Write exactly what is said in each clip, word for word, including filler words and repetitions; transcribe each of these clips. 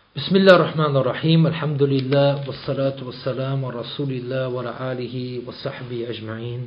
Bismillah ar-Rahman ar-Rahim, Alhamdulillah, wassalatu wassalam wa Rasulillah wa ala alihi wa sahbihi ajma'in.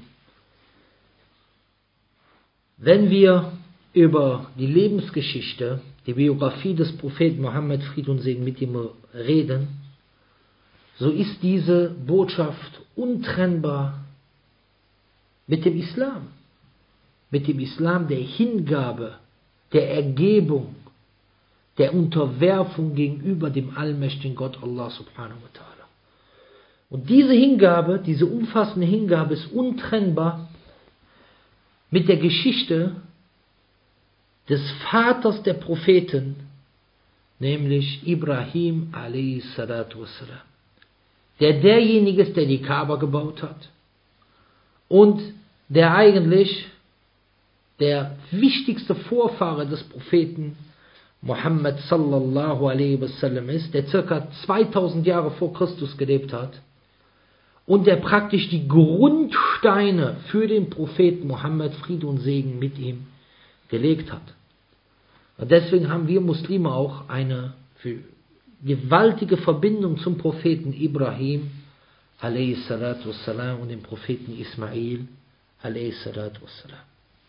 Wenn wir über die Lebensgeschichte, die Biografie des Propheten Mohammed, Friede und Segen mit ihm, reden, so ist diese Botschaft untrennbar mit dem Islam. Mit dem Islam der Hingabe, der Ergebung, der Unterwerfung gegenüber dem allmächtigen Gott Allah subhanahu wa ta'ala. Und diese Hingabe, diese umfassende Hingabe ist untrennbar mit der Geschichte des Vaters der Propheten, nämlich Ibrahim alayhi salatu wassalam, der derjenige ist, der die Kaaba gebaut hat und der eigentlich der wichtigste Vorfahre des Propheten Muhammad sallallahu alaihi wasallam ist, der circa zweitausend Jahre vor Christus gelebt hat und der praktisch die Grundsteine für den Propheten Muhammad, Friede und Segen mit ihm, gelegt hat. Und deswegen haben wir Muslime auch eine gewaltige Verbindung zum Propheten Ibrahim alaihi salatu wassalam und dem Propheten Ismail alaihi salatu wassalam.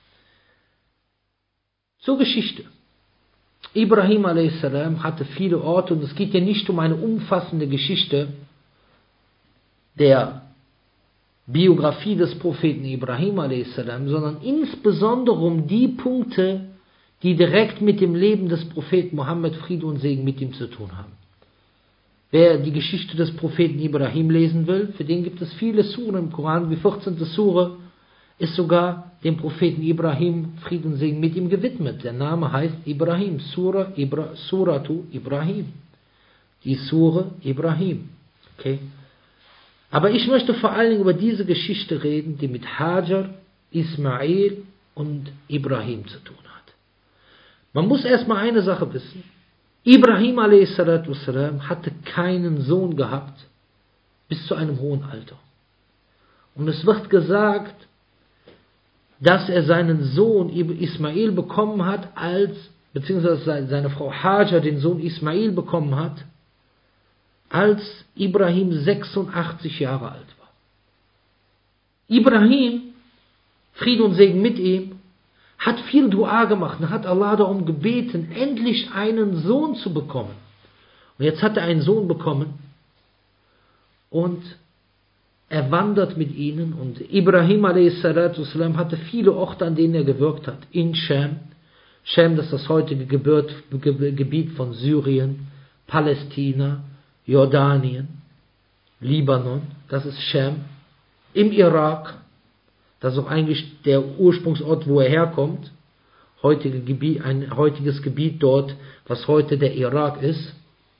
Zur Geschichte. Ibrahim alaihi salam hatte viele Orte und es geht hier nicht um eine umfassende Geschichte der Biografie des Propheten Ibrahim alaihi salam, sondern insbesondere um die Punkte, die direkt mit dem Leben des Propheten Mohammed, Friede und Segen mit ihm zu tun haben. Wer die Geschichte des Propheten Ibrahim lesen will, für den gibt es viele Suren im Koran, wie vierzehnte Sure ist sogar dem Propheten Ibrahim, Friede und Segen mit ihm gewidmet. Der Name heißt Ibrahim, Surah Ibra, Suratu Ibrahim. Die Sure Ibrahim. Okay? Aber ich möchte vor allen Dingen über diese Geschichte reden, die mit Hajar, Ismail und Ibrahim zu tun hat. Man muss erstmal eine Sache wissen. Ibrahim a s. hatte keinen Sohn gehabt bis zu einem hohen Alter. Und es wird gesagt, dass er seinen Sohn Ismail bekommen hat, als, beziehungsweise seine Frau Hajar den Sohn Ismail bekommen hat, als Ibrahim sechsundachtzig Jahre alt war. Ibrahim, Friede und Segen mit ihm, hat viel Dua gemacht und hat Allah darum gebeten, endlich einen Sohn zu bekommen. Und jetzt hat er einen Sohn bekommen und er wandert mit ihnen und Ibrahim a s. hatte viele Orte, an denen er gewirkt hat. In Scham, Scham, das ist das heutige Gebiet von Syrien, Palästina, Jordanien, Libanon, das ist Scham. Im Irak, das ist auch eigentlich der Ursprungsort, wo er herkommt, heutige Gebiet, ein heutiges Gebiet dort, was heute der Irak ist.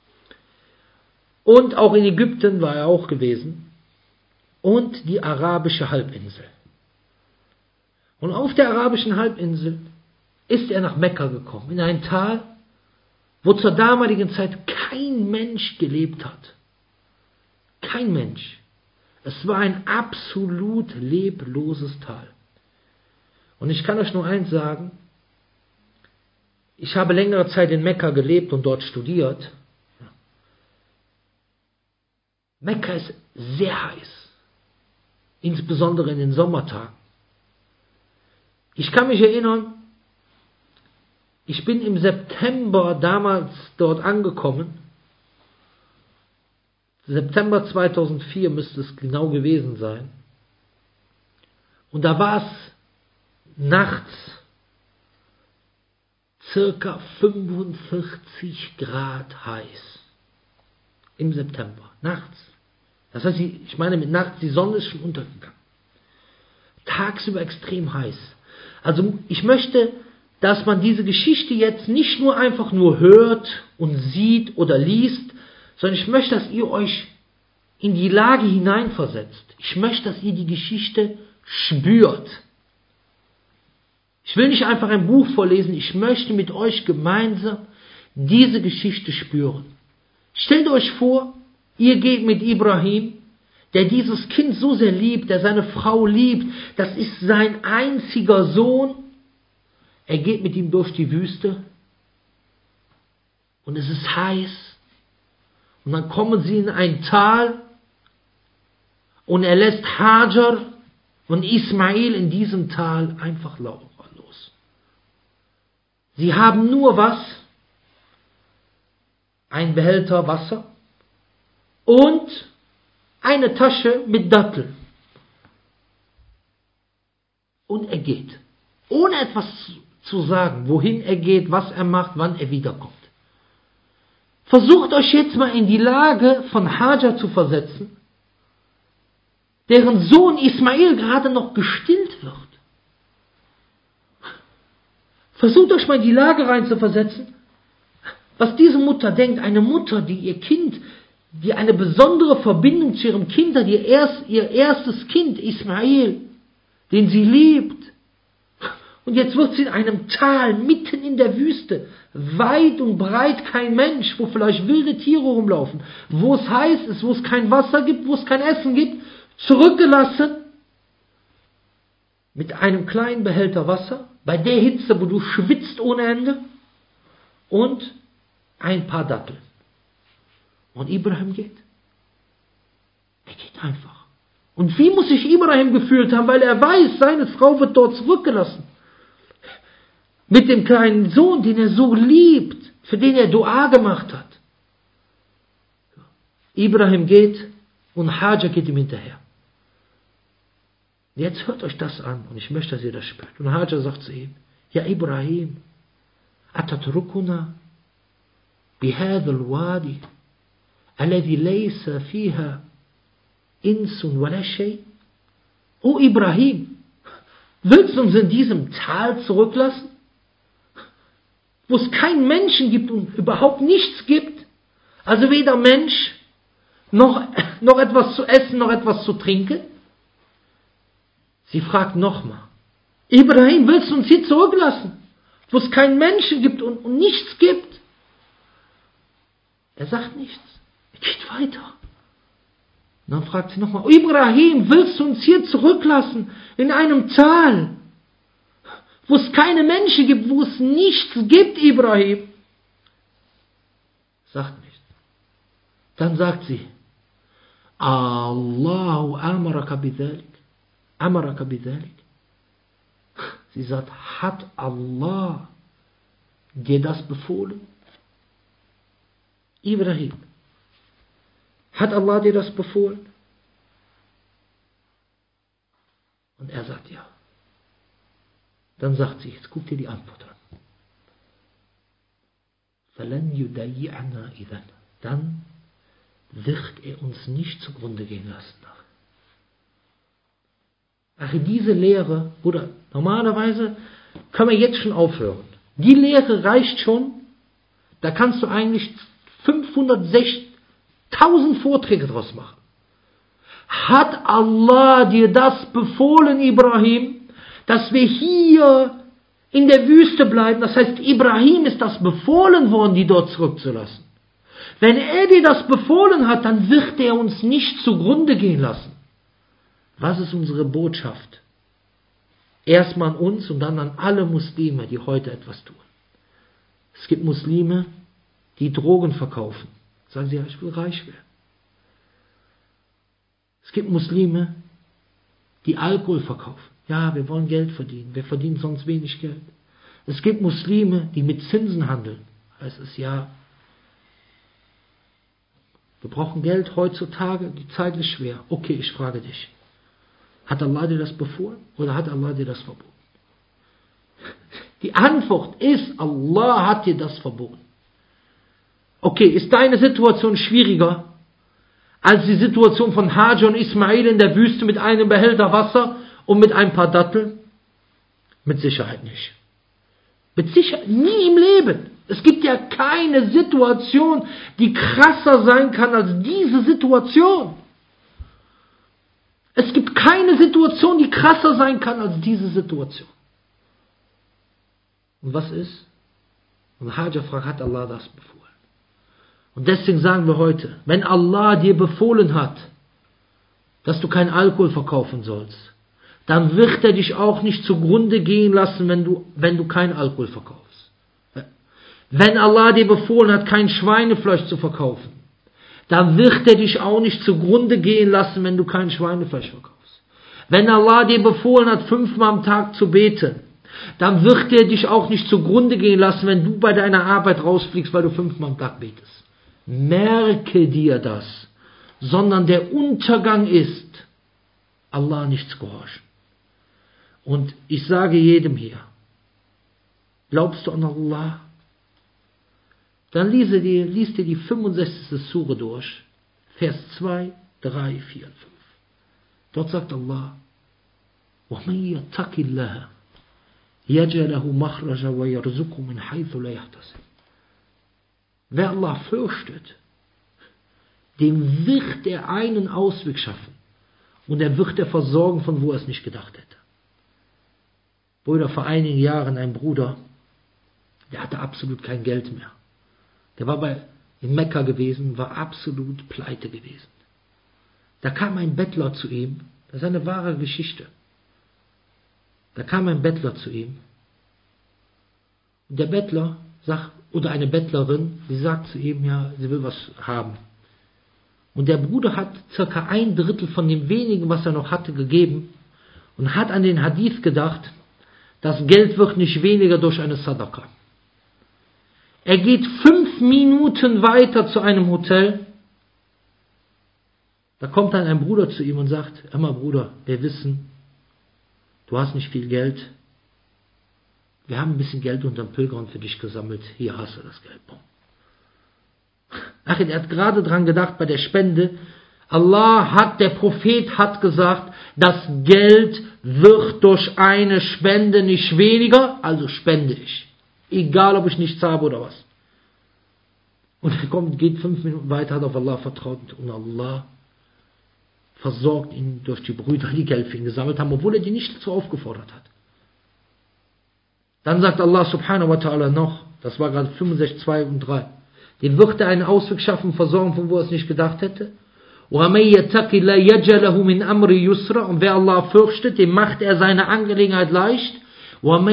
Und auch in Ägypten war er auch gewesen. Und die arabische Halbinsel. Und auf der arabischen Halbinsel ist er nach Mekka gekommen, in ein Tal, wo zur damaligen Zeit kein Mensch gelebt hat. Kein Mensch. Es war ein absolut lebloses Tal. Und ich kann euch nur eins sagen, ich habe längere Zeit in Mekka gelebt und dort studiert. Mekka ist sehr heiß. Insbesondere in den Sommertagen. Ich kann mich erinnern, ich bin im September damals dort angekommen. September zweitausendvier müsste es genau gewesen sein. Und da war es nachts circa fünfundvierzig Grad heiß. Im September, nachts. Das heißt, ich meine mit nachts, die Sonne ist schon untergegangen. Tagsüber extrem heiß. Also ich möchte, dass man diese Geschichte jetzt nicht nur einfach nur hört und sieht oder liest, sondern ich möchte, dass ihr euch in die Lage hineinversetzt. Ich möchte, dass ihr die Geschichte spürt. Ich will nicht einfach ein Buch vorlesen, ich möchte mit euch gemeinsam diese Geschichte spüren. Stellt euch vor, ihr geht mit Ibrahim, der dieses Kind so sehr liebt, der seine Frau liebt, das ist sein einziger Sohn. Er geht mit ihm durch die Wüste und es ist heiß Und dann kommen sie in ein Tal und er lässt Hajar und Ismail in diesem Tal einfach los. Sie haben nur was? Ein Behälter Wasser und eine Tasche mit Datteln. Und er geht, ohne etwas zu sagen, wohin er geht, was er macht, wann er wiederkommt. Versucht euch jetzt mal in die Lage von Hajar zu versetzen, deren Sohn Ismail gerade noch gestillt wird. Versucht euch mal in die Lage reinzuversetzen, was diese Mutter denkt. Eine Mutter, die ihr Kind, die eine besondere Verbindung zu ihrem Kind hat, ihr, erst, ihr erstes Kind Ismail, den sie liebt. Und jetzt wird sie in einem Tal, mitten in der Wüste, weit und breit kein Mensch, wo vielleicht wilde Tiere rumlaufen, wo es heiß ist, wo es kein Wasser gibt, wo es kein Essen gibt, zurückgelassen mit einem kleinen Behälter Wasser, bei der Hitze, wo du schwitzt ohne Ende, und ein paar Datteln. Und Ibrahim geht. Er geht einfach. Und wie muss sich Ibrahim gefühlt haben, weil er weiß, seine Frau wird dort zurückgelassen. Mit dem kleinen Sohn, den er so liebt, für den er Dua gemacht hat. Ibrahim geht und Hajar geht ihm hinterher. Jetzt hört euch das an und ich möchte, dass ihr das spürt. Und Hajar sagt zu ihm, ja Ibrahim, atatrukuna bihadha al-wadi alladhi laysa fiha insun wala shay. O Ibrahim, willst du uns in diesem Tal zurücklassen, wo es keinen Menschen gibt und überhaupt nichts gibt, also weder Mensch noch, noch etwas zu essen, noch etwas zu trinken? Sie fragt nochmal, Ibrahim, willst du uns hier zurücklassen, wo es keinen Menschen gibt und, und nichts gibt? Er sagt nichts, er geht weiter. Und dann fragt sie nochmal, Ibrahim, willst du uns hier zurücklassen, in einem Tal, wo es keine Menschen gibt, wo es nichts gibt, Ibrahim? Sagt nichts. Dann sagt sie, Allahu amaraka bidhalik. Amaraka bidhalik. Sie sagt, hat Allah dir das befohlen? Ibrahim, hat Allah dir das befohlen? Und er sagt ja. Dann sagt sie, jetzt guck dir die Antwort an. فَلَنْ يُدَيِّعْنَا إِذًا. Dann wird er uns nicht zugrunde gehen lassen. Ach, diese Lehre, Bruder, normalerweise können wir jetzt schon aufhören. Die Lehre reicht schon, da kannst du eigentlich fünfhundertsechzigtausend Vorträge draus machen. Hat Allah dir das befohlen, Ibrahim, dass wir hier in der Wüste bleiben? Das heißt, Ibrahim ist das befohlen worden, die dort zurückzulassen. Wenn er dir das befohlen hat, dann wird er uns nicht zugrunde gehen lassen. Was ist unsere Botschaft? Erstmal an uns und dann an alle Muslime, die heute etwas tun. Es gibt Muslime, die Drogen verkaufen. Sagen sie, ja, ich will reich werden. Es gibt Muslime, die Alkohol verkaufen. Ja, wir wollen Geld verdienen. Wir verdienen sonst wenig Geld. Es gibt Muslime, die mit Zinsen handeln. Heißt es, ja, wir brauchen Geld heutzutage, die Zeit ist schwer. Okay, ich frage dich. Hat Allah dir das befohlen oder hat Allah dir das verboten? Die Antwort ist, Allah hat dir das verboten. Okay, ist deine Situation schwieriger als die Situation von Hajar und Ismail in der Wüste mit einem Behälter Wasser und mit ein paar Datteln? Mit Sicherheit nicht. Mit Sicherheit nie im Leben. Es gibt ja keine Situation, die krasser sein kann als diese Situation. Es gibt keine Situation, die krasser sein kann als diese Situation. Und was ist? Und Hajar fragt, hat Allah das befohlen? Und deswegen sagen wir heute, wenn Allah dir befohlen hat, dass du keinen Alkohol verkaufen sollst, dann wird er dich auch nicht zugrunde gehen lassen, wenn du, wenn du keinen Alkohol verkaufst. Wenn Allah dir befohlen hat, kein Schweinefleisch zu verkaufen, dann wird er dich auch nicht zugrunde gehen lassen, wenn du kein Schweinefleisch verkaufst. Wenn Allah dir befohlen hat, fünfmal am Tag zu beten, dann wird er dich auch nicht zugrunde gehen lassen, wenn du bei deiner Arbeit rausfliegst, weil du fünfmal am Tag betest. Merke dir das, sondern der Untergang ist, Allah nicht zu gehorchen. Und ich sage jedem hier, glaubst du an Allah? Dann lies dir, lies dir die fünfundsechzigste Sure durch, Vers zwei, drei, vier und fünf. Dort sagt Allah, وَمَنْ يَتَّقِ اللَّهَ يَجْعَلْ لَهُ مَخْرَجًا وَيَرْزُقْهُ مِنْ حَيْثُ لَا يَحْتَسِبُ. Wer Allah fürchtet, dem wird er einen Ausweg schaffen und er wird er versorgen, von wo er es nicht gedacht hätte. Brüder, vor einigen Jahren ein Bruder, der hatte absolut kein Geld mehr. Der war bei, in Mekka gewesen, war absolut pleite gewesen. Da kam ein Bettler zu ihm, das ist eine wahre Geschichte. Da kam ein Bettler zu ihm. Und der Bettler sagt, oder eine Bettlerin, die sagt zu ihm, ja, sie will was haben. Und der Bruder hat circa ein Drittel von dem wenigen, was er noch hatte, gegeben und hat an den Hadith gedacht, das Geld wird nicht weniger durch eine Sadaqa. Er geht fünf Minuten weiter zu einem Hotel. Da kommt dann ein Bruder zu ihm und sagt, hör mal Bruder, wir wissen, du hast nicht viel Geld. Wir haben ein bisschen Geld unterm Pilgern für dich gesammelt. Hier hast du das Geld. Ach, er hat gerade dran gedacht bei der Spende. Allah hat, der Prophet hat gesagt, das Geld wird durch eine Spende nicht weniger, also spende ich. Egal, ob ich nichts habe oder was. Und er kommt, geht fünf Minuten weiter, hat auf Allah vertraut und Allah versorgt ihn durch die Brüder, die Geld für ihn gesammelt haben, obwohl er die nicht dazu aufgefordert hat. Dann sagt Allah subhanahu wa ta'ala noch, das war gerade fünfundsechzig, zwei und drei, den wird er einen Ausweg schaffen, versorgen, von wo er es nicht gedacht hätte. Und wer Allah fürchtet, dem macht er seine Angelegenheit leicht. Und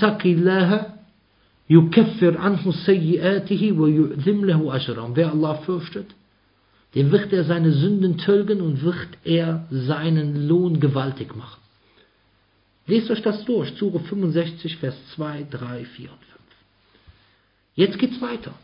wer Allah fürchtet, dem wird er seine Sünden tilgen und wird er seinen Lohn gewaltig machen. Lest euch das durch, Sure fünfundsechzig, Vers zwei, drei, vier und fünf. Jetzt geht's weiter.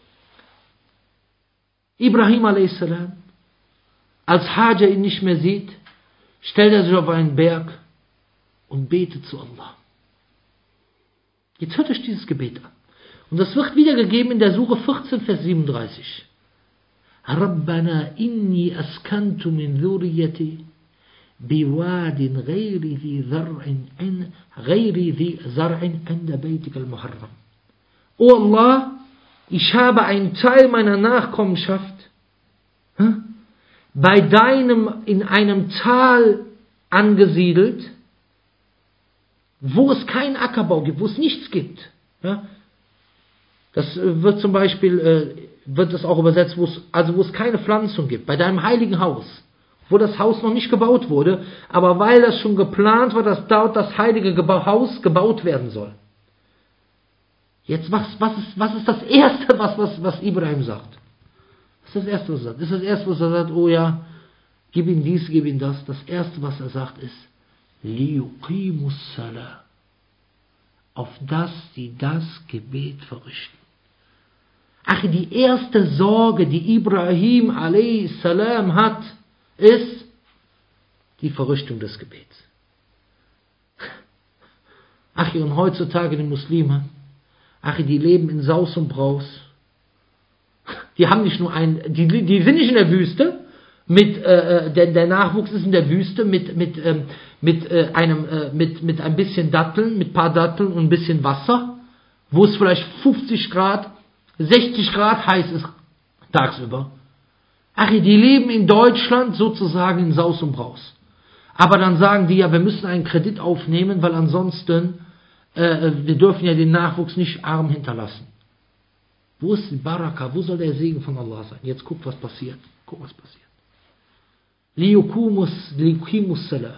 Ibrahim a s, als Hajar ihn nicht mehr sieht, stellt er sich auf einen Berg und betet zu Allah. Jetzt hört euch dieses Gebet an. Und das wird wiedergegeben in der Sure vierzehn, Vers siebenunddreißig. Rabbana inni askantu min dhurriyyati biwadin ghayri dhi zar'in ghayri dhi zar'in 'inda baytika al-muharram. O Allah, ich habe einen Teil meiner Nachkommenschaft hm, bei deinem in einem Tal angesiedelt, wo es keinen Ackerbau gibt, wo es nichts gibt. Ja? Das wird zum Beispiel, äh, wird das auch übersetzt, wo es, also wo es keine Pflanzung gibt, bei deinem heiligen Haus, wo das Haus noch nicht gebaut wurde, aber weil das schon geplant war, dass dort das heilige Geba- Haus gebaut werden soll. Jetzt, was, was, ist, was ist das Erste, was, was, was Ibrahim sagt? Was ist das Erste, was er sagt? Das ist das Erste, was er sagt, oh ja, gib ihm dies, gib ihm das. Das Erste, was er sagt, ist, liyuqimus salah, auf dass sie das Gebet verrichten. Ach, die erste Sorge, die Ibrahim a s hat, ist die Verrichtung des Gebets. Ach, und heutzutage die Muslime, ach, die leben in Saus und Braus. Die haben nicht nur ein, die, die sind nicht in der Wüste, mit, äh, der, der Nachwuchs ist in der Wüste mit, mit, ähm, mit, äh, einem, äh, mit, mit ein bisschen Datteln, mit ein paar Datteln und ein bisschen Wasser, wo es vielleicht fünfzig Grad, sechzig Grad heiß ist tagsüber. Ach, die leben in Deutschland sozusagen in Saus und Braus. Aber dann sagen die ja, wir müssen einen Kredit aufnehmen, weil ansonsten, äh, wir dürfen ja den Nachwuchs nicht arm hinterlassen. Wo ist die Baraka? Wo soll der Segen von Allah sein? Jetzt guckt, was passiert. Guck, was passiert. Liyuqimus liyuqimus salah.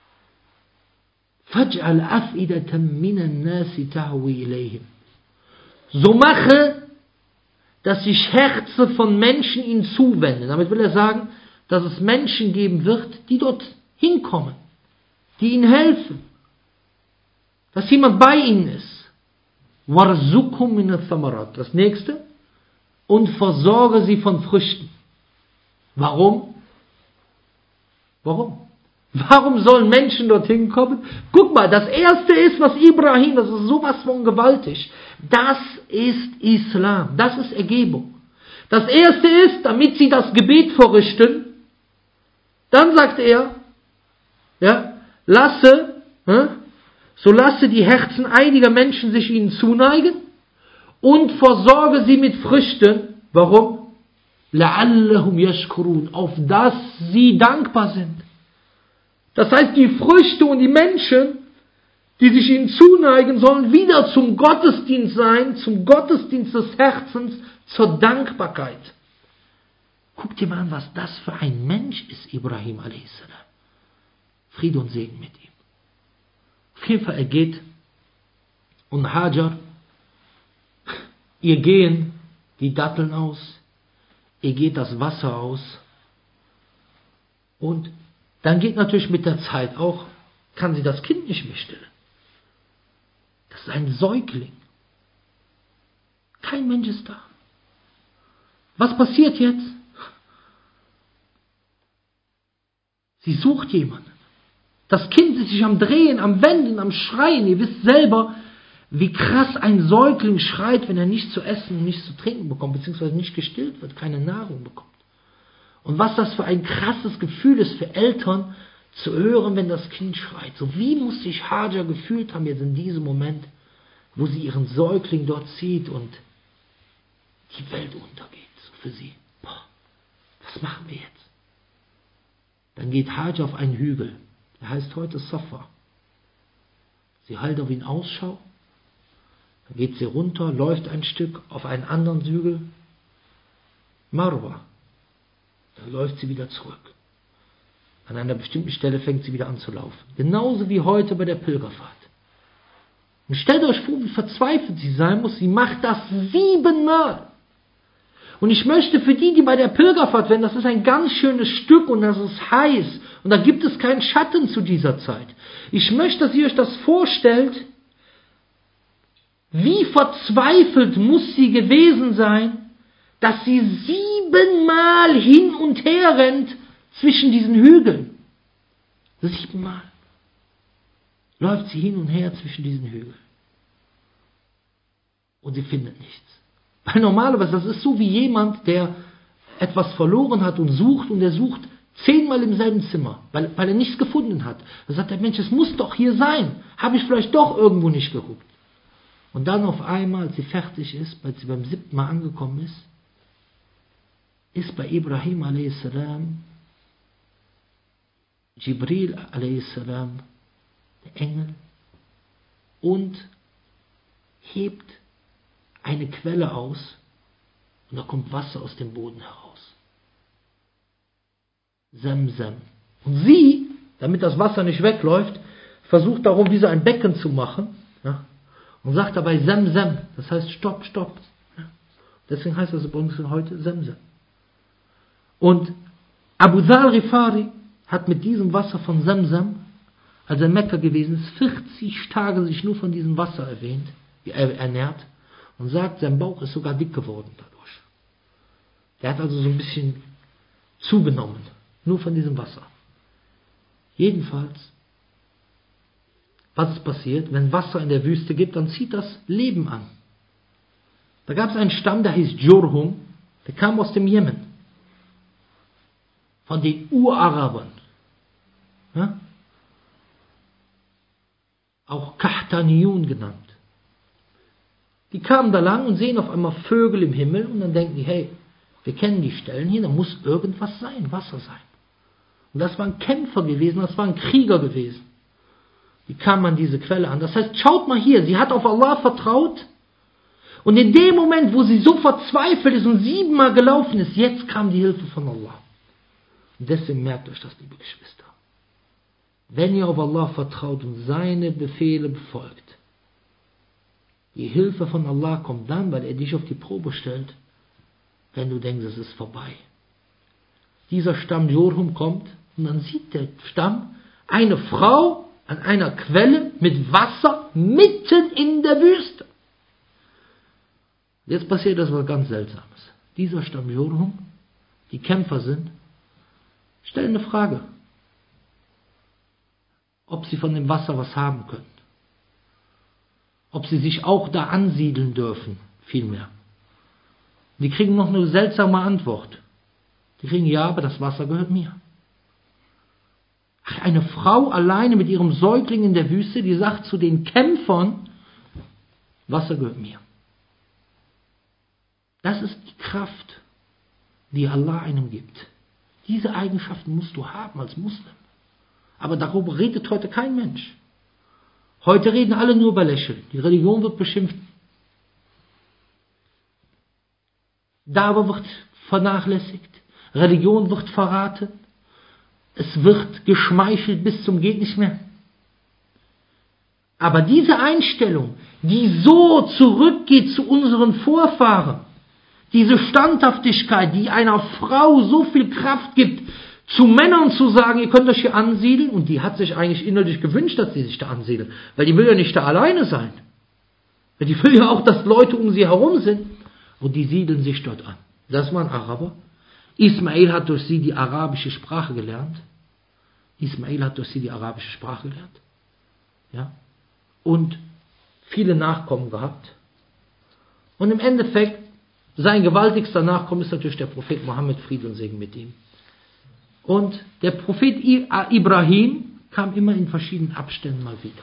Faj'al af'idatan minan nasi tahwi ilayhim. So mache, dass sich Herzen von Menschen ihm zuwenden. Damit will er sagen, dass es Menschen geben wird, die dort hinkommen, die ihnen helfen, dass jemand bei ihnen ist. Warzuqhum min ath-thamarat. Das nächste. Und versorge sie von Früchten. Warum? Warum? Warum sollen Menschen dorthin kommen? Guck mal, das erste ist, was Ibrahim, das ist sowas von gewaltig. Das ist Islam. Das ist Ergebung. Das erste ist, damit sie das Gebet verrichten. Dann sagt er, ja, lasse, ja, so lasse die Herzen einiger Menschen sich ihnen zuneigen und versorge sie mit Früchten. Warum? La'allahum yashkurun, auf das sie dankbar sind. Das heißt, die Früchte und die Menschen, die sich ihnen zuneigen, sollen wieder zum Gottesdienst sein, zum Gottesdienst des Herzens, zur Dankbarkeit. Guck dir mal an, was das für ein Mensch ist, Ibrahim a s. Friede und Segen mit ihm. Auf jeden Fall, er geht und Hajar, ihr gehen die Datteln aus, ihr geht das Wasser aus und dann geht natürlich mit der Zeit auch, kann sie das Kind nicht mehr stillen. Das ist ein Säugling. Kein Mensch ist da. Was passiert jetzt? Sie sucht jemanden. Das Kind ist sich am Drehen, am Wenden, am Schreien. Ihr wisst selber, wie krass ein Säugling schreit, wenn er nicht zu essen und nicht zu trinken bekommt, beziehungsweise nicht gestillt wird, keine Nahrung bekommt. Und was das für ein krasses Gefühl ist für Eltern, zu hören, wenn das Kind schreit. So wie muss sich Hajar gefühlt haben jetzt in diesem Moment, wo sie ihren Säugling dort sieht und die Welt untergeht. So für sie. Boah, was machen wir jetzt? Dann geht Hajar auf einen Hügel. Der heißt heute Safa. Sie hält auf ihn Ausschau. Dann geht sie runter, läuft ein Stück auf einen anderen Hügel. Marwa. Dann läuft sie wieder zurück. An einer bestimmten Stelle fängt sie wieder an zu laufen. Genauso wie heute bei der Pilgerfahrt. Und stellt euch vor, wie verzweifelt sie sein muss. Sie macht das siebenmal. Und ich möchte für die, die bei der Pilgerfahrt werden, das ist ein ganz schönes Stück und das ist heiß. Und da gibt es keinen Schatten zu dieser Zeit. Ich möchte, dass ihr euch das vorstellt, wie verzweifelt muss sie gewesen sein, dass sie siebenmal hin und her rennt zwischen diesen Hügeln. Siebenmal läuft sie hin und her zwischen diesen Hügeln. Und sie findet nichts. Weil normalerweise, das ist so wie jemand, der etwas verloren hat und sucht und er sucht zehnmal im selben Zimmer, weil, weil er nichts gefunden hat. Da sagt der Mensch, es muss doch hier sein. Habe ich vielleicht doch irgendwo nicht geguckt. Und dann auf einmal, als sie fertig ist, als sie beim siebten Mal angekommen ist, ist bei Ibrahim a s. Jibril a s. der Engel und hebt eine Quelle aus und da kommt Wasser aus dem Boden heraus. Zamzam. Und sie, damit das Wasser nicht wegläuft, versucht darum, wie so ein Becken zu machen, ja, und sagt dabei Zamzam. Das heißt Stopp, Stopp. Ja. Deswegen heißt das übrigens heute Zamzam. Und Abu Dhar Rifari hat mit diesem Wasser von Zamzam, als er in Mekka gewesen ist, vierzig Tage sich nur von diesem Wasser erwähnt, ernährt und sagt, sein Bauch ist sogar dick geworden dadurch. Er hat also so ein bisschen zugenommen, nur von diesem Wasser. Jedenfalls, was ist passiert? Wenn Wasser in der Wüste gibt, dann zieht das Leben an. Da gab es einen Stamm, der hieß Jurhum, der kam aus dem Jemen. Von den Urarabern. Ja? Auch Kahtaniyun genannt. Die kamen da lang und sehen auf einmal Vögel im Himmel und dann denken die, hey, wir kennen die Stellen hier, da muss irgendwas sein, Wasser sein. Und das waren Kämpfer gewesen, das waren Krieger gewesen. Die kamen an diese Quelle an. Das heißt, schaut mal hier, sie hat auf Allah vertraut und in dem Moment, wo sie so verzweifelt ist und siebenmal gelaufen ist, jetzt kam die Hilfe von Allah. Und deswegen merkt euch das, liebe Geschwister. Wenn ihr auf Allah vertraut und seine Befehle befolgt, die Hilfe von Allah kommt dann, weil er dich auf die Probe stellt, wenn du denkst, es ist vorbei. Dieser Stamm Jurhum kommt und dann sieht der Stamm eine Frau an einer Quelle mit Wasser mitten in der Wüste. Jetzt passiert das was ganz Seltsames. Dieser Stamm Jurhum, die Kämpfer sind, stellen eine Frage, ob sie von dem Wasser was haben können. Ob sie sich auch da ansiedeln dürfen, vielmehr. Die kriegen noch eine seltsame Antwort. Die kriegen, ja, aber das Wasser gehört mir. Ach, eine Frau alleine mit ihrem Säugling in der Wüste, die sagt zu den Kämpfern, Wasser gehört mir. Das ist die Kraft, die Allah einem gibt. Diese Eigenschaften musst du haben als Muslim. Aber darüber redet heute kein Mensch. Heute reden alle nur über Lächeln. Die Religion wird beschimpft. Dauer wird vernachlässigt. Religion wird verraten. Es wird geschmeichelt bis zum geht nicht mehr. Aber diese Einstellung, die so zurückgeht zu unseren Vorfahren, diese Standhaftigkeit, die einer Frau so viel Kraft gibt, zu Männern zu sagen, ihr könnt euch hier ansiedeln, und die hat sich eigentlich innerlich gewünscht, dass sie sich da ansiedeln, weil die will ja nicht da alleine sein. Weil die will ja auch, dass Leute um sie herum sind, und die siedeln sich dort an. Das waren Araber. Ismail hat durch sie die arabische Sprache gelernt. Ismail hat durch sie die arabische Sprache gelernt. Ja. Und viele Nachkommen gehabt. Und im Endeffekt, sein gewaltigster Nachkommen ist natürlich der Prophet Mohammed, Friede und Segen mit ihm. Und der Prophet Ibrahim kam immer in verschiedenen Abständen mal wieder.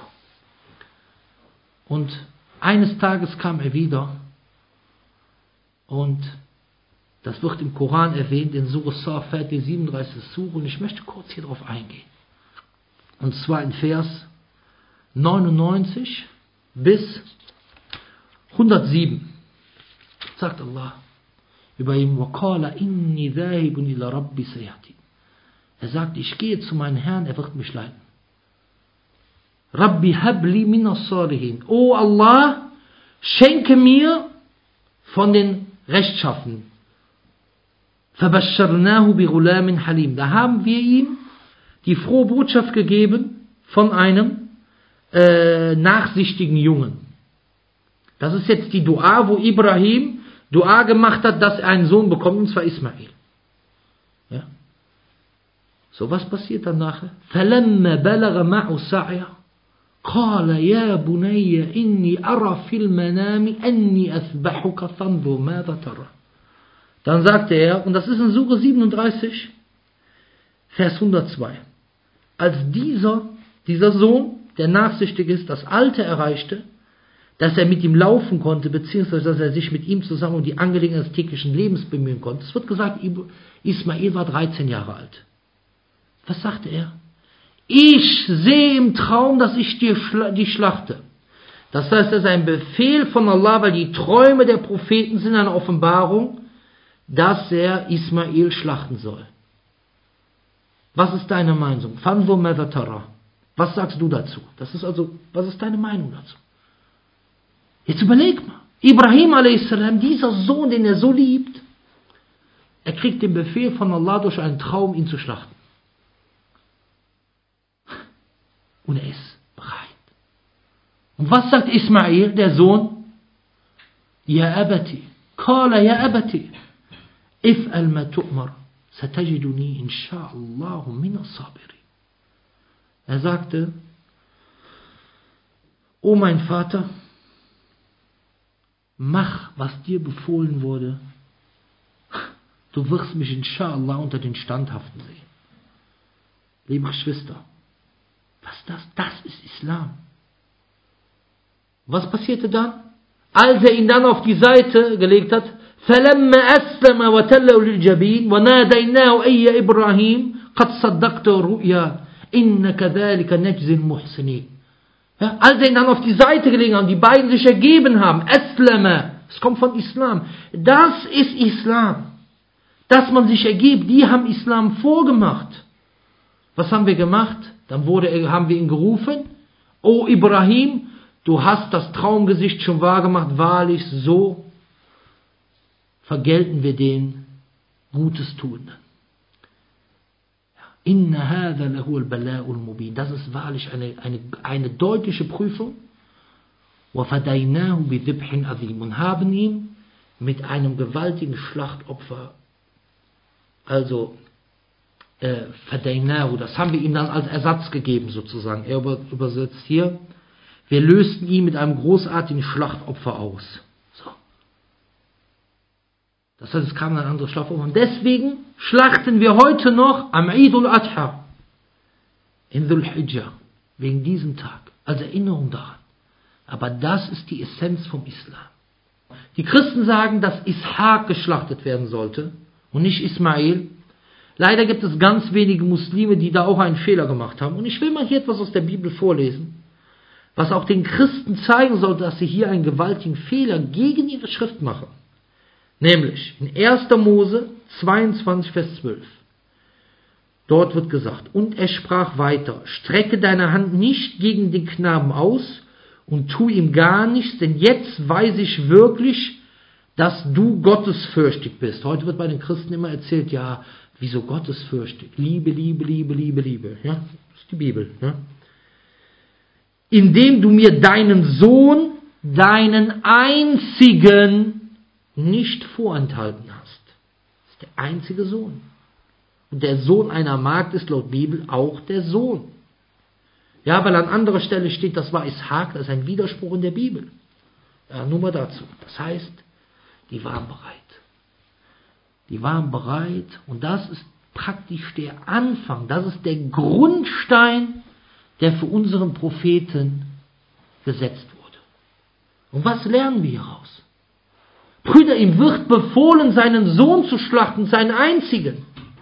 Und eines Tages kam er wieder, und das wird im Koran erwähnt, in Surah Safat, die siebenunddreißigste Surah, und ich möchte kurz hier drauf eingehen. Und zwar in Vers neunundneunzig bis hundertsieben. Sagt Allah über ihn, وَقَالَ إِنِّي ذَاهِبٌ إِلَى رَبِّ سَيَهْدِينِ. Er sagt, ich gehe zu meinem Herrn, er wird mich leiten. Rabbi habli minas salihin. O Allah, schenke mir von den Rechtschaffenen. Fabashsharnahu bi ghulamin halim. Da haben wir ihm die frohe Botschaft gegeben von einem äh, nachsichtigen Jungen. Das ist jetzt die Dua, wo Ibrahim Dua gemacht hat, dass er einen Sohn bekommt, und zwar Ismail. Ja. So, was passiert dann nachher? فَلَمَّا بَلَغَ مَعُ سَعْيَ قَالَ يَا بُنَيَّ إِنِّي أَرَى فِي الْمَنَامِ أَنِّي أَذْبَحُكَ فَانْظُرْ مَاذَا تَرَى. Dann sagte er, und das ist in Surah siebenunddreißig, Vers hundertzwei, als dieser, dieser Sohn, der nachsichtig ist, das Alter erreichte, dass er mit ihm laufen konnte, beziehungsweise dass er sich mit ihm zusammen um die Angelegenheiten des täglichen Lebens bemühen konnte. Es wird gesagt, Ismail war dreizehn Jahre alt. Was sagte er? Ich sehe im Traum, dass ich dir schla- die schlachte. Das heißt, das ist ein Befehl von Allah, weil die Träume der Propheten sind eine Offenbarung, dass er Ismail schlachten soll. Was ist deine Meinung? Fanzur madha tara. Was sagst du dazu? Das ist also, was ist deine Meinung dazu? Jetzt überleg mal. Ibrahim a s, dieser Sohn, den er so liebt, er kriegt den Befehl von Allah durch einen Traum, ihn zu schlachten. Und er ist bereit. Und was sagt Ismail, der Sohn? Ja abati, qala ya abati, if'al ma tu'mar, satajiduni insha'Allahu min as-sabirin. Er sagte, O mein Vater, mach, was dir befohlen wurde. Du wirst mich insha'Allah unter den Standhaften sehen. Liebe Geschwister, was ist das? Das ist Islam. Was passierte dann? Als er ihn dann auf die Seite gelegt hat, فَلَمَّا أَسْلَمَ وَتَلَّهُ لِلْجَبِينِ وَنَادَيْنَاهُ أَيَّ إِبْرَاهِيمُ قَدْ صَدَّقْتَ الرُّؤْيَا إِنَّ كَذَلِكَ نَجْزِي الْمُحْسِنِينَ. Ja, als er ihn dann auf die Seite gelegt hat und die beiden sich ergeben haben, Aslama, es kommt von Islam. Das ist Islam. Dass man sich ergibt, die haben Islam vorgemacht. Was haben wir gemacht? Dann wurde, haben wir ihn gerufen, O Ibrahim, du hast das Traumgesicht schon wahrgemacht, wahrlich so vergelten wir den Gutes Tuenden. Inna hadha lahu al-bala'ul mubin. Das ist wahrlich eine, eine, eine deutliche Prüfung. وَفَدَيْنَاهُ بِذِبْحٍ عَظِيمٍ. Und haben ihn mit einem gewaltigen Schlachtopfer, also äh, Fadainahu, das haben wir ihm dann als Ersatz gegeben sozusagen. Er übersetzt hier, wir lösten ihn mit einem großartigen Schlachtopfer aus. So. Das heißt, es kam ein anderes Schlachtopfer. Und deswegen schlachten wir heute noch am Eid al-Adha in Dhul Hijjah, wegen diesem Tag, als Erinnerung daran. Aber das ist die Essenz vom Islam. Die Christen sagen, dass Ishaq geschlachtet werden sollte und nicht Ismail. Leider gibt es ganz wenige Muslime, die da auch einen Fehler gemacht haben. Und ich will mal hier etwas aus der Bibel vorlesen, was auch den Christen zeigen sollte, dass sie hier einen gewaltigen Fehler gegen ihre Schrift machen. Nämlich in erster Mose zweiundzwanzig, Vers zwölf. Dort wird gesagt, und er sprach weiter, strecke deine Hand nicht gegen den Knaben aus und tu ihm gar nichts, denn jetzt weiß ich wirklich, dass du gottesfürchtig bist. Heute wird bei den Christen immer erzählt, ja, wieso gottesfürchtig? Liebe, Liebe, Liebe, Liebe, Liebe. Ja, das ist die Bibel. Ja. Indem du mir deinen Sohn, deinen einzigen, nicht vorenthalten hast. Das ist der einzige Sohn. Und der Sohn einer Magd ist laut Bibel auch der Sohn. Ja, weil an anderer Stelle steht, das war Ishaq, das ist ein Widerspruch in der Bibel. Ja, nur mal dazu. Das heißt, die waren bereit. Die waren bereit und das ist praktisch der Anfang, das ist der Grundstein, der für unseren Propheten gesetzt wurde. Und was lernen wir hieraus? Brüder, ihm wird befohlen, seinen Sohn zu schlachten, seinen einzigen.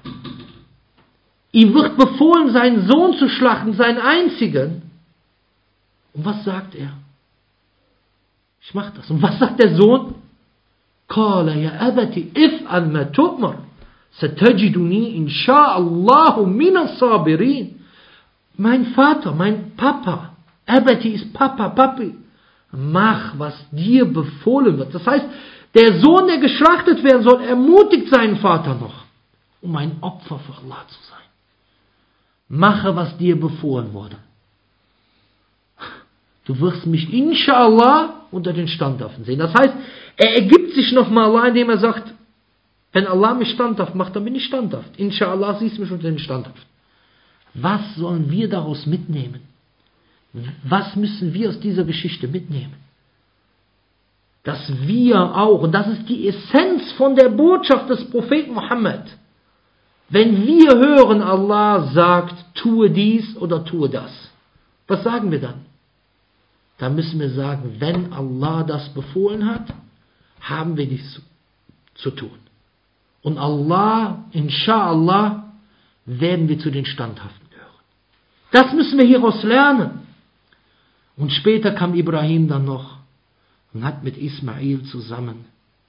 Ihm wird befohlen, seinen Sohn zu schlachten, seinen einzigen. Und was sagt er? Ich mach das. Und was sagt der Sohn? قال يا أبت افعل ما تؤمر ستجدني إن شاء الله من الصابرين. Mein Vater, mein Papa, Abati ist Papa, Papi, mach, was dir befohlen wird. Das heißt, der Sohn, der geschlachtet werden soll, ermutigt seinen Vater noch, um ein Opfer für Allah zu sein. Mache, was dir befohlen wurde. Du wirst mich inshallah unter den Standhaften sehen. Das heißt, er ergibt sich nochmal Allah, indem er sagt, wenn Allah mich standhaft macht, dann bin ich standhaft. Inshallah siehst du mich unter den Standhaften. Was sollen wir daraus mitnehmen? Was müssen wir aus dieser Geschichte mitnehmen? Dass wir auch, und das ist die Essenz von der Botschaft des Propheten Mohammed, wenn wir hören, Allah sagt, tue dies oder tue das, was sagen wir dann? Dann müssen wir sagen, wenn Allah das befohlen hat, haben wir dies zu, zu tun. Und Allah, inshallah, werden wir zu den Standhaften gehören. Das müssen wir hieraus lernen. Und später kam Ibrahim dann noch und hat mit Ismail zusammen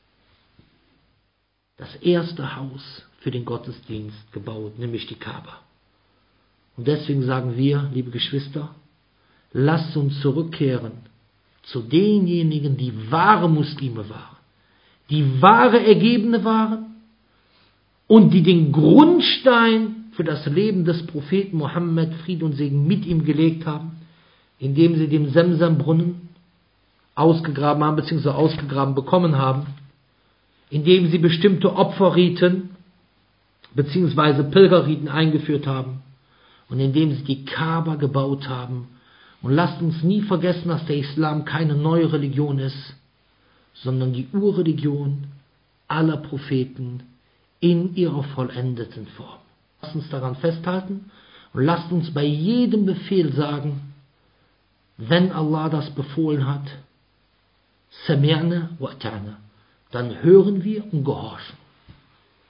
das erste Haus für den Gottesdienst gebaut, nämlich die Kaaba. Und deswegen sagen wir, liebe Geschwister, lasst uns zurückkehren zu denjenigen, die wahre Muslime waren, die wahre Ergebene waren und die den Grundstein für das Leben des Propheten Mohammed, Friede und Segen, mit ihm gelegt haben, indem sie den Semsam-Brunnen ausgegraben haben, beziehungsweise ausgegraben bekommen haben, indem sie bestimmte Opferriten, beziehungsweise Pilgerriten eingeführt haben und indem sie die Kaaba gebaut haben. Und lasst uns nie vergessen, dass der Islam keine neue Religion ist, sondern die Urreligion aller Propheten in ihrer vollendeten Form. Lasst uns daran festhalten und lasst uns bei jedem Befehl sagen, wenn Allah das befohlen hat, sami'na wa ata'na, dann hören wir und gehorchen.